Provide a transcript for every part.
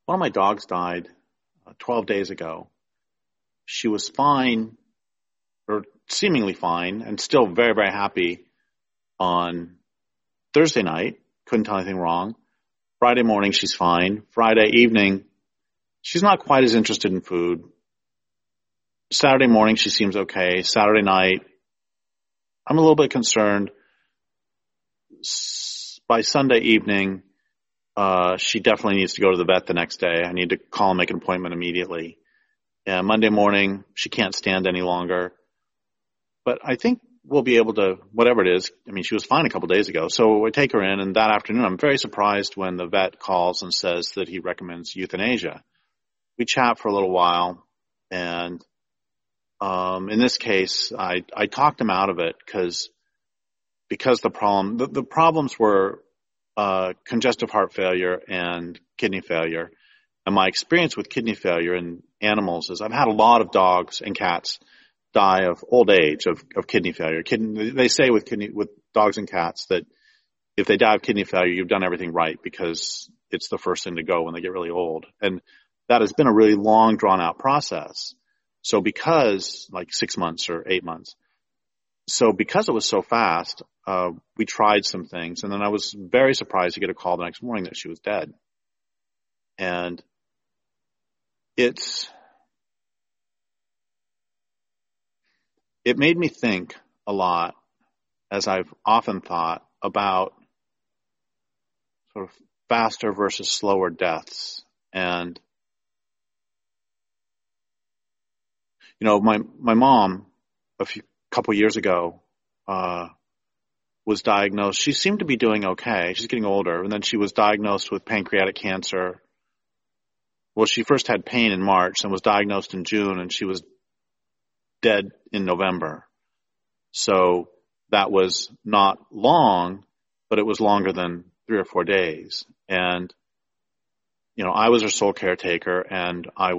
One of my dogs died 12 days ago. She was fine, or seemingly fine, and still very, very happy on Thursday night. Couldn't tell anything wrong. Friday morning, she's fine. Friday evening, she's not quite as interested in food. Saturday morning, she seems okay. Saturday night, I'm a little bit concerned. By Sunday evening, she definitely needs to go to the vet the next day. I need to call and make an appointment immediately. And Monday morning, she can't stand any longer. But I think we'll be able to, whatever it is, I mean, she was fine a couple days ago. So I take her in, and that afternoon, I'm very surprised when the vet calls and says that he recommends euthanasia. We chat for a little while, and in this case, I talked him out of it because the problems were congestive heart failure and kidney failure. And my experience with kidney failure in animals is I've had a lot of dogs and cats die of old age of kidney failure. They say with dogs and cats that if they die of kidney failure, you've done everything right because it's the first thing to go when they get really old. And that has been a really long, drawn-out process. So because, like 6 months or 8 months, so because it was so fast, we tried some things, and then I was very surprised to get a call the next morning that she was dead. And it made me think a lot, as I've often thought, about sort of faster versus slower deaths. And, you know, my mom, couple years ago, was diagnosed. She seemed to be doing okay. She's getting older. And then she was diagnosed with pancreatic cancer. Well, she first had pain in March and was diagnosed in June, and she was dead in November. So that was not long, but it was longer than 3 or 4 days. And, you know, I was her sole caretaker, and I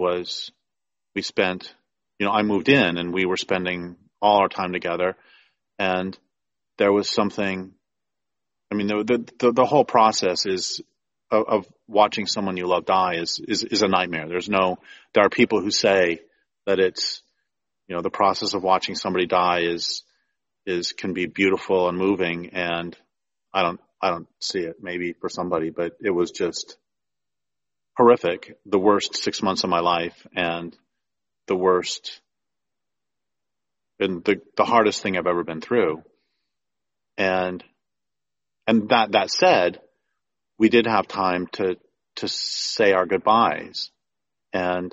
moved in, and we were spending all our time together. And there was something, I mean, the whole process of watching someone you love die is a nightmare. There are people who say that it's, you know, the process of watching somebody die can be beautiful and moving. And I don't see it, maybe for somebody, but it was just horrific. The worst 6 months of my life, and the worst and the hardest thing I've ever been through. And that said, we did have time to say our goodbyes. And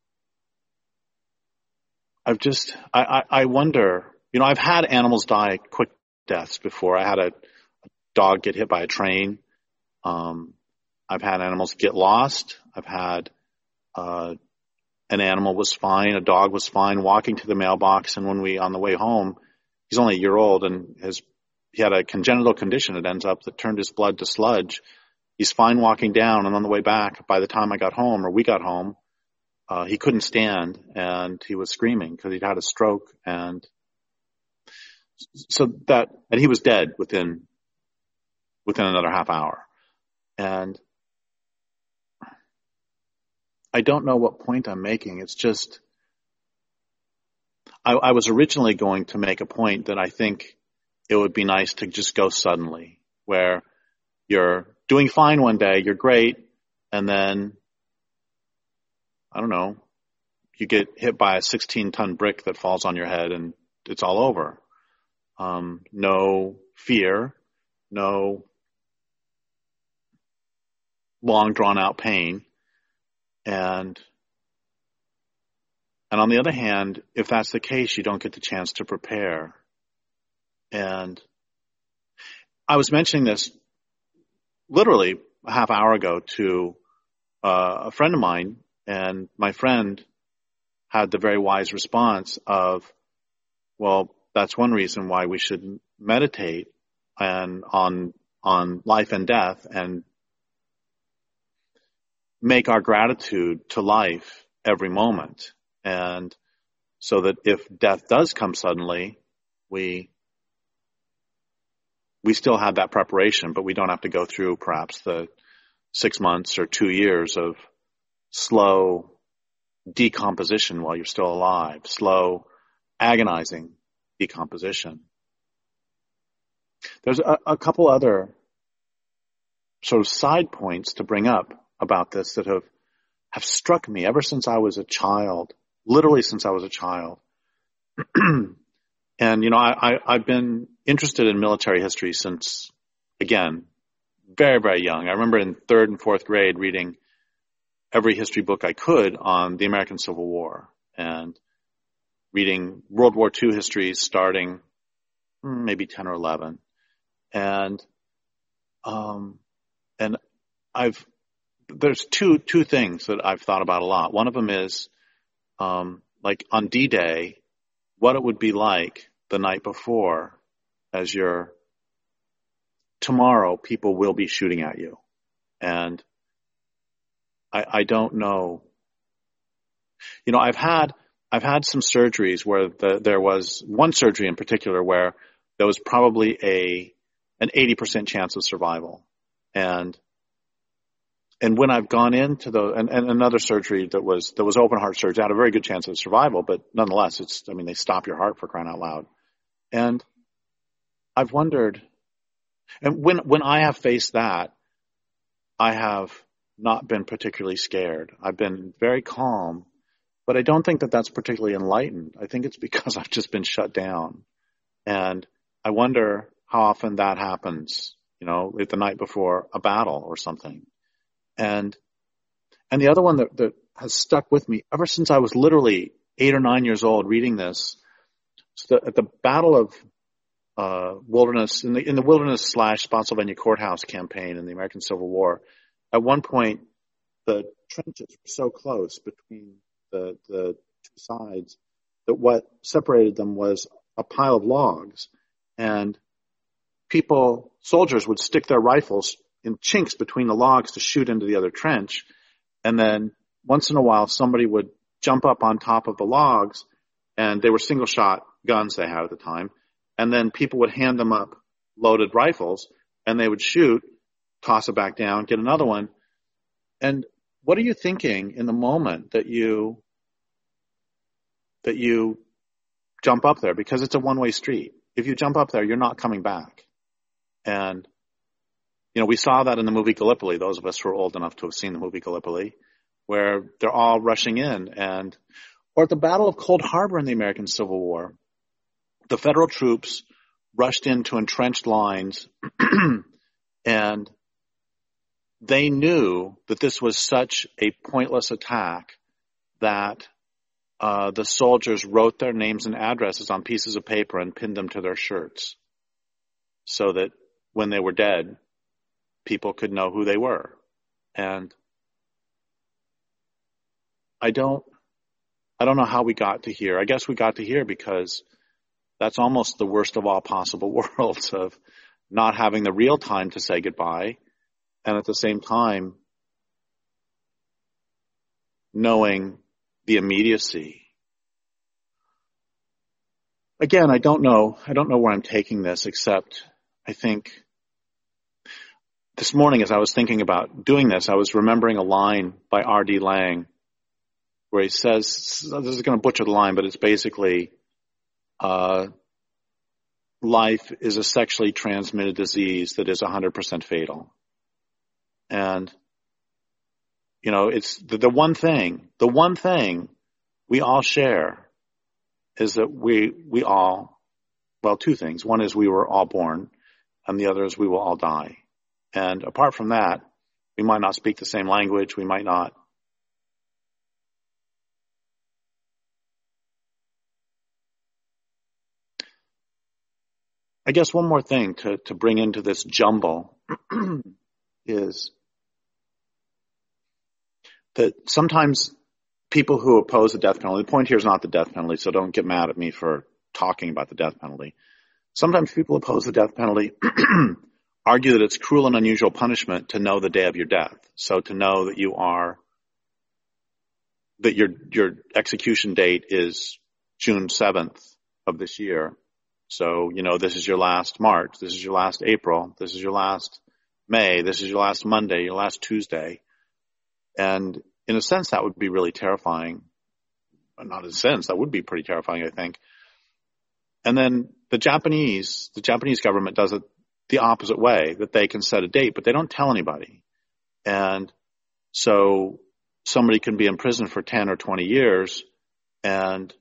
I wonder, you know, I've had animals die quick deaths before. I had a dog get hit by a train. I've had animals get lost. I've had, an animal was fine. A dog was fine walking to the mailbox. And on the way home, he's only a year old, and he had a congenital condition. It ends up that turned his blood to sludge. He's fine walking down, and on the way back, by the time I got home, or we got home, he couldn't stand, and he was screaming because he'd had a stroke, and he was dead within another half hour. And I don't know what point I'm making. It's just, I was originally going to make a point that I think it would be nice to just go suddenly, where you're doing fine one day, you're great, and then, I don't know, you get hit by a 16-ton brick that falls on your head, and it's all over. No fear, no long drawn-out pain. And on the other hand, if that's the case, you don't get the chance to prepare. And I was mentioning this literally a half hour ago to a friend of mine, and my friend had the very wise response of, well, that's one reason why we should meditate and on life and death, and make our gratitude to life every moment. And so that if death does come suddenly, we still have that preparation, but we don't have to go through perhaps the 6 months or 2 years of slow decomposition while you're still alive, slow, agonizing decomposition. There's a couple other sort of side points to bring up about this that have struck me ever since I was a child, literally since I was a child. And, I've been interested in military history since, again, very, very young. I remember in 3rd and 4th grade reading every history book I could on the American Civil War and reading World War II histories starting maybe 10 or 11. And there's two things that I've thought about a lot. One of them is, like on D-Day, what it would be like the night before as tomorrow people will be shooting at you. And I don't know. I've had some surgeries where there was one surgery in particular where there was probably an 80% chance of survival. And when I've gone into and another surgery that was open heart surgery, I had a very good chance of survival, but nonetheless, they stop your heart for crying out loud. And I've wondered, and when I have faced that, I have not been particularly scared. I've been very calm, but I don't think that that's particularly enlightened. I think it's because I've just been shut down. And I wonder how often that happens, the night before a battle or something. And the other one that has stuck with me ever since I was literally 8 or 9 years old reading this, at the Battle of Wilderness, in the Wilderness / Spotsylvania Courthouse campaign in the American Civil War, at one point the trenches were so close between the two sides that what separated them was a pile of logs, and soldiers would stick their rifles in chinks between the logs to shoot into the other trench. And then once in a while, somebody would jump up on top of the logs, and they were single shot guns they had at the time. And then people would hand them up loaded rifles, and they would shoot, toss it back down, get another one. And what are you thinking in the moment that you jump up there? Because it's a one-way street. If you jump up there, you're not coming back. And we saw that in the movie Gallipoli, those of us who are old enough to have seen the movie Gallipoli, where they're all rushing in. Or at the Battle of Cold Harbor in the American Civil War, the Federal troops rushed into entrenched lines, and they knew that this was such a pointless attack that the soldiers wrote their names and addresses on pieces of paper and pinned them to their shirts so that when they were dead, people could know who they were. And I don't know how we got to here. I guess we got to here because that's almost the worst of all possible worlds, of not having the real time to say goodbye, and at the same time knowing the immediacy. Again, I don't know where I'm taking this, except I think this morning as I was thinking about doing this, I was remembering a line by R.D. Laing where he says, this is going to butcher the line, but it's basically, life is a sexually transmitted disease that is 100% fatal. And, it's the one thing we all share is that we all, well, two things. One is we were all born, and the other is we will all die. And apart from that, we might not speak the same language. We might not. I guess one more thing to bring into this jumble is that sometimes people who oppose the death penalty, the point here is not the death penalty, so don't get mad at me for talking about the death penalty. Sometimes people oppose the death penalty argue that it's cruel and unusual punishment to know the day of your death. So to know that your execution date is June 7th of this year. So, this is your last March, this is your last April, this is your last May, this is your last Monday, your last Tuesday. And in a sense, that would be really terrifying. Not in a sense, that would be pretty terrifying, I think. And then the Japanese government does it the opposite way, that they can set a date, but they don't tell anybody. And so somebody can be in prison for 10 or 20 years, and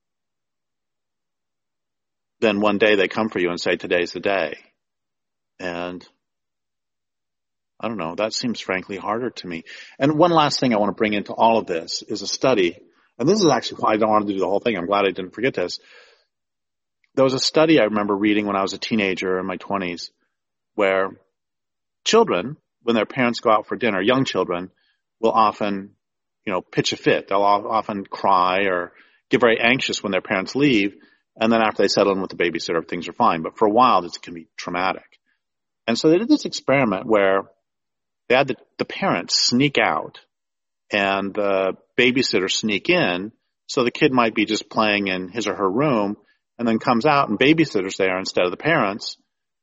then one day they come for you and say, today's the day. And I don't know, that seems frankly harder to me. And one last thing I want to bring into all of this is a study, and this is actually why I don't want to do the whole thing. I'm glad I didn't forget this. There was a study I remember reading when I was a teenager in my 20s, where children, when their parents go out for dinner, young children will often, pitch a fit. They'll often cry or get very anxious when their parents leave. And then after they settle in with the babysitter, things are fine. But for a while, this can be traumatic. And so they did this experiment where they had the parents sneak out and the babysitter sneak in. So the kid might be just playing in his or her room and then comes out and babysitter's there instead of the parents.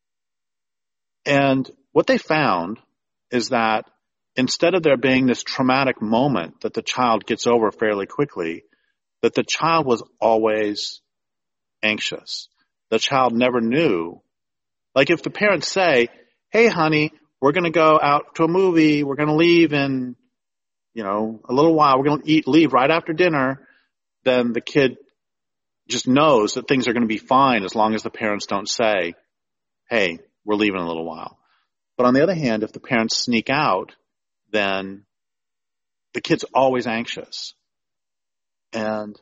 And what they found is that instead of there being this traumatic moment that the child gets over fairly quickly, that the child was always anxious. The child never knew. Like if the parents say, hey, honey, we're going to go out to a movie. We're going to leave in, a little while. We're going to leave right after dinner. Then the kid just knows that things are going to be fine as long as the parents don't say, hey, we're leaving in a little while. But on the other hand, if the parents sneak out, then the kid's always anxious. And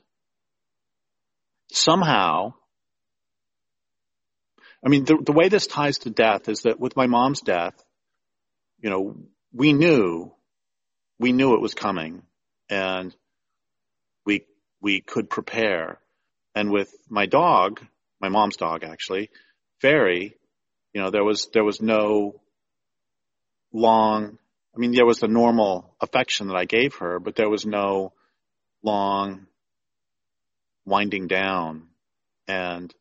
somehow, the way this ties to death is that with my mom's death, we knew it was coming, and we could prepare. And with my dog, my mom's dog actually, Fairy, there was no long, there was the normal affection that I gave her, but there was no long winding down. And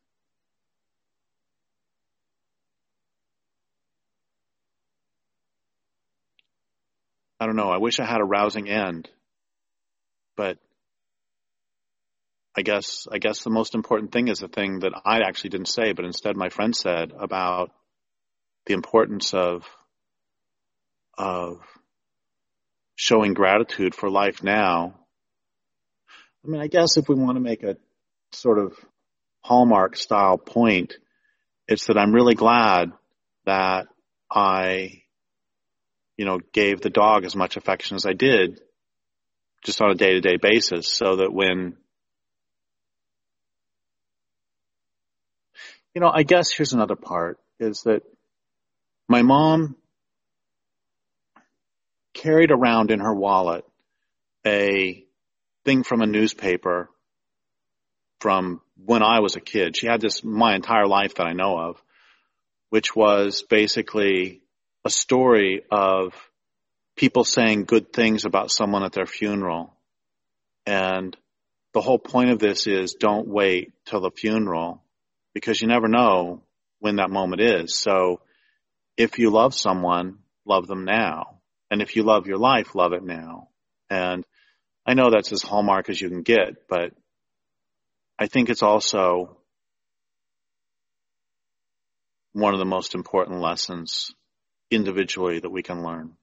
I don't know, I wish I had a rousing end, but I guess the most important thing is the thing that I actually didn't say, but instead my friend said about the importance of showing gratitude for life now. I guess if we want to make a sort of Hallmark style point, it's that I'm really glad that I, gave the dog as much affection as I did just on a day-to-day basis, so that when, I guess here's another part, is that my mom carried around in her wallet a thing from a newspaper from when I was a kid. She had this my entire life that I know of, which was basically a story of people saying good things about someone at their funeral. And the whole point of this is don't wait till the funeral, because you never know when that moment is. So if you love someone, love them now. And if you love your life, love it now. And I know that's as Hallmark as you can get, but I think it's also one of the most important lessons individually that we can learn.